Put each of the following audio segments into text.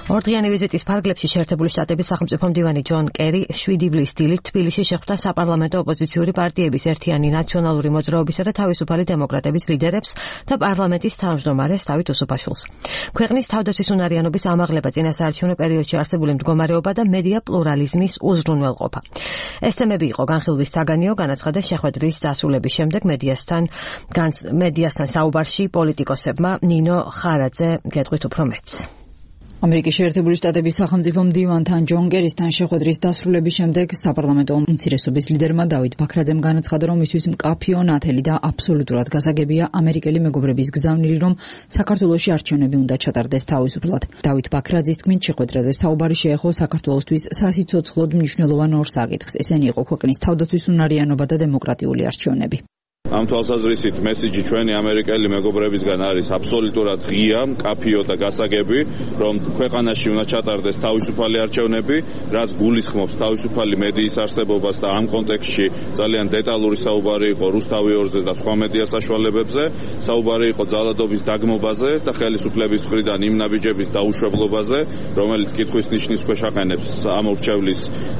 ორდღიანი ვიზიტის ფარგლებში შეერთებული შტატების სახელმწიფო მდივანი ჯონ კერი 7 ივლისის დილით თბილისში შეხვდა საპარლამენტო ოპოზიციური პარტიების ერთიანი ნაციონალური მოძრაობისა და თავისუფალი დემოკრატების ლიდერებს და პარლამენტის თავმჯდომარეს დავით უსუფაშვილს. ქვეყნის თავდაცვის უნარიანობის ამაღლება წინასაარჩევნო პერიოდში არსებული მდგომარეობა და მედია პლურალიზმის უზრუნველყოფა. ეს თემები იყო განხილვის საგანიო, განაცხადა შეხვედრის დასრულების შემდეგ მედიასთან საუბარში პოლიტიკოსებმა. ნინო ხარაძე გეტყვით უფრო მეტს. ამერიკის შეერთებული შტატების სახელმწიფო მდივანთან ჯონ კერისთან შეხვედრის დასრულების შემდეგ საპარლამენტო უმცირესობის ლიდერმა დავით ბაქრაძემ განაცხადა, რომ მისთვის მკაფიო, ნათელი და აბსოლუტურად გასაგებია ამერიკელი მეგობრების გზავნილი, რომ საქართველოში არჩევნები უნდა ჩატარდეს თავისუფლად. დავით ბაქრაძის თქმით, შეხვედრაზე საუბარი შეეხო საქართველოსთვის სასიცოცხლოდ მნიშვნელოვან ორ საკითხს. ესენი იყო ქვეყნის თავდაცვის უნარიანობა და დემოკრატიული არჩევნები. ამ თვალსაზრისით მესიჯი ჩვენი ამერიკელი მეგობრებისგან არის აბსოლუტურად ღია, მკაფიო და გასაგები, რომ ქვეყანაში უნდა ჩატარდეს თავისუფალი არჩევნები, რაც გულისხმობს თავისუფალი მედიის არსებობას და ამ კონტექსტში ძალიან დეტალური საუბარი იყო რუსთავი ორზე და სხვა მედია საშუალებებზე, საუბარი იყო ძალადობის დაგმობაზე და ხელისუფლების მხრიდან იმ ნაბიჯების დაუშვებლობაზე, რომელიც კითხვის ნიშნის ქვეშ აყენებს ამ ურჩევლის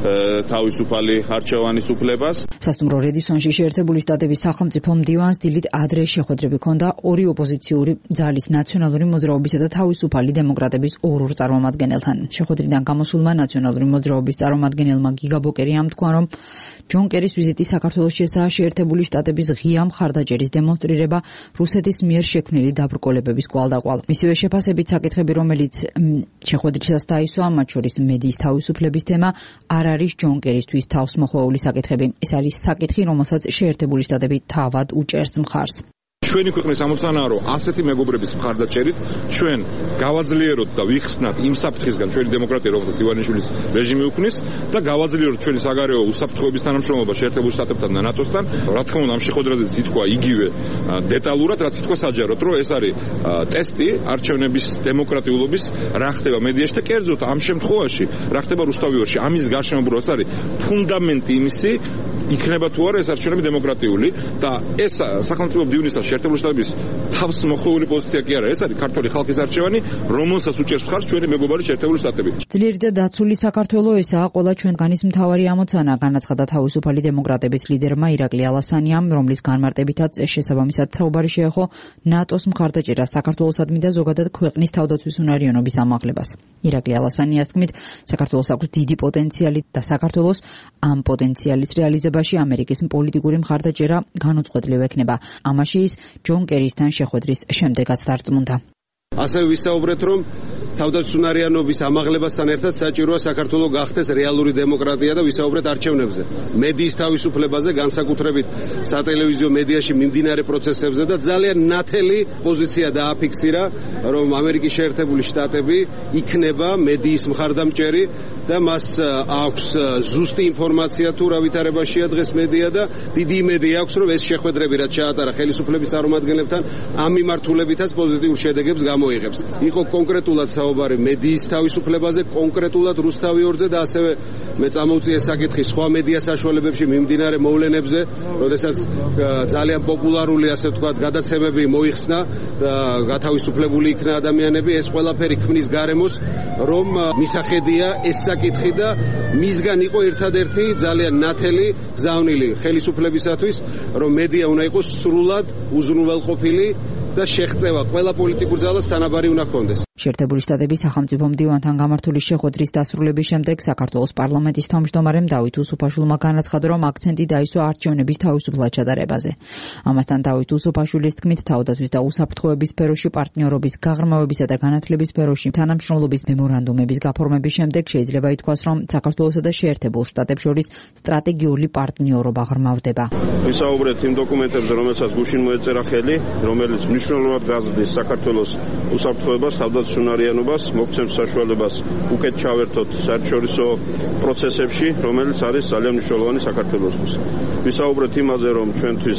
თავისუფალი არჩევანის უფლებას. სასტუმრო რედისონში შეერთებული შტატების სახელმწიფო მდივანს დილით ადრე შეხვედრები ჰქონდა ორი ოპოზიციური ძალის ნაციონალური მოძრაობისა და თავისუფალი დემოკრატების ორ წარმომადგენელთან. შეხვედრიდან გამოსულმა ნაციონალური მოძრაობის წარმომადგენელმა გიგა ბოკერიამ თქვა, რომ ჯონ კერის ვიზიტი საქართველოს შესაა შეერთებული შტატების ღია მხარდაჭერის დემონსტრირება რუსეთის მიერ შექმნილი დაბრკოლებების კვალდაკვალ. მისივე შეფასებით საკითხები, რომელიც შეხვედრისას დაისვა, მათ შორის მედიის თავისუფლების თემა, არ არის ჯონ კერისთვის თავს მოხვეული საკითხები. ეს არის საკითხი, რომელსაც შეერთებული შტატები თავად უჭერს მხარს. ჩვენი ქვეყნის ამოცანაა, რომ ასეთი მეგობრების მხარდაჭერით ჩვენ გავაძლიეროთ და ვიხსნათ იმ საფრთხისგან ჩვენი დემოკრატია, რომელსაც ივანიშვილის რეჟიმი უქმნის და გავაძლიეროთ ჩვენი საგარეო უსაფრთხოების თანამშრომლობა შეერთებულ შტატებთან და ნატოსთან. რა თქმა უნდა, ამ შეხვედრაზე ითქვა იგივე დეტალურად, რაც ითქვა საჯაროდ, რომ ეს არის ტესტი არჩევნების დემოკრატიულობის, რა ხდება მედიაში და კერძოდ ამ შემთხვევაში რა ხდება რუსთავი ორში. ამის გარშემო ეს არის ფუნდამენტი იმისი, იქნება თუ არა ეს არჩევნები დემოკრატიული და ეს სახელმწიფო მდივნის შეერთებული შტატების თავს მოხვეული პოზიცია კი არა, ეს არის ქართული ხალხის არჩევანი, რომელსაც უჭერს მხარს ჩვენი მეგობარი შეერთებული შტატები. ძლიერი და დაცული საქართველო ესაა ყველა ჩვენგანის მთავარი ამოცანა, განაცხადა თავისუფალი დემოკრატების ლიდერმა ირაკლი ალასანიამ, რომლის განმარტებითაც შესაბამისად საუბარი შეეხო ნატოს მხარდაჭერას საქართველოსადმი და ზოგადად ქვეყნის თავდაცვის უნარიანობის ამაღლებას. ირაკლი ალასანიას თქმით, საქართველოს აქვს დიდი პოტენციალი და საქართველოს ამ პოტენციალის რეალიზებაში ამერიკის პოლიტიკური მხარდაჭერა განუწყვეტლივ ექნება. ამაში ის ჯონ კერისთან შეხვედრის შემდეგაც დარწმუნდა. ასევე ვისაუბრეთ, რომ თავდაცვის უნარიანობის ამაღლებასთან ერთად საჭიროა საქართველოს გახდეს რეალური დემოკრატია და ვისაუბრეთ არჩევნებზე, მედიის თავისუფლებაზე, განსაკუთრებით სატელევიზიო მედიაში მიმდინარე პროცესებზე და ძალიან ნათელი პოზიცია დააფიქსირა, რომ ამერიკის შეერთებული შტატები იქნება მედიის მხარდამჭერი და მას აქვს ზუსტი ინფორმაცია თუ რა ვითარებაშია დღეს მედია და დიდი იმედი აქვს, რომ ეს შეხვედრები რაც ჩაატარა ხელისუფლების წარმომადგენლებთან ამ მიმართულებითაც პოზიტიურ შედეგებს გამოიღებს. იყო კონკრეტულად საუბარი მედიის თავისუფლებაზე, კონკრეტულად რუსთავი ორზე და ასევე მე წამოვწიე საკითხი სხვა მედია საშუალებებში მიმდინარე მოვლენებზე, როდესაც ძალიან პოპულარული, ასე ვთქვათ, გადაცემები მოიხსნა და გათავისუფლებული იქნა ადამიანები, ეს ყველაფერი ქმნის გარემოს, რომ მისახედია ეს საკითხი და მისგან იყო ერთადერთი ძალიან ნათელი გზავნილი ხელისუფლებისათვის, რომ მედია უნდა იყოს სრულად უზრუნველყოფილი და შეღწევა ყველა პოლიტიკურ ძალას თანაბარი უნდა ჰქონდეს. შეერთებული შტატების სახელმწიფო მდივანთან გამართული შეხვედრის დასრულების შემდეგ საქართველოს პარლამენტის თავმჯდომარემ დავით უსუფაშვილმა განაცხადა, რომ აქცენტი დაისვა არჩევნების თავისუფლად ჩატარებაზე. ამასთან დავით უსუფაშვილის თქმით, თავდაცვის და უსაფრთხოების სფეროში პარტნიორობის გაღრმავებისა და განათლების სფეროში თანამშრომლობის მემორანდუმების გაფორმების შემდეგ შეიძლება ითქვას, რომ საქართველოსა და შეერთებულ შტატებს შორის სტრატეგიული პარტნიორობა ღრმავდება. ვისაუბრეთ იმ დოკუმენტებზე, რომელსაც გუშინ მოეწერა ხელი, რომელიც მნიშვნელოვნად გაზრდის საქართველოს უსაფრთხოებას, თავდაცვის უნარიანობას, მოგცემს საშუალებას უკეთ ჩავერთოთ საერთაშორისო პროცესებში, რომელიც არის ძალიან მნიშვნელოვანი საქართველოსთვის. ვისაუბრეთ იმაზე, რომ ჩვენთვის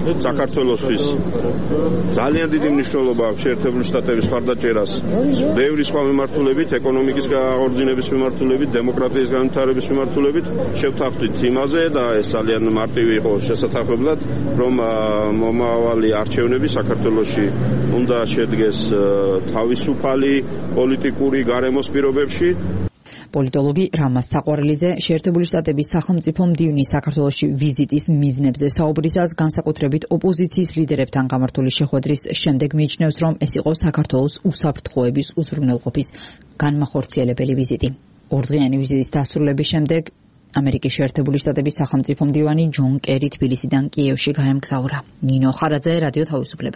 საქართველოსთვის ძალიან დიდი მნიშვნელობა აქვს შეერთებული შტატების მხარდაჭერას ბევრი სხვა მიმართულებით, ეკონომიკის აღორძინების მიმართულებით, დემოკრატიის განვითარების მიმართულებით. შევთანხმდით იმაზე და ეს ძალიან მარტივი იყო შესაძლებლად, რომ მომავალი არჩევნები საქართველოში უნდა შედგეს თავისუფალი პოლიტიკური გარემოს პირობებში. პოლიტოლოგი რამაზ საყვარელიძე შეერთებული შტატების სახელმწიფო მდივნის საქართველოში ვიზიტის მიზნებზე საუბრისას განსაკუთრებით ოპოზიციის ლიდერებთან გამართული შეხვედრის შემდეგ მიიჩნევს, რომ ეს იყო საქართველოს უსაფრთხოების უზრუნველყოფის განმახორციელებელი ვიზიტი. ორდღიანი ვიზიტის დასრულების შემდეგ ამერიკის შეერთებული შტატების სახელმწიფო მდივანი ჯონ კერი თბილისიდან კიევში გაემგზავრა. ნინო ხარაძე, რადიო თავისუფლება.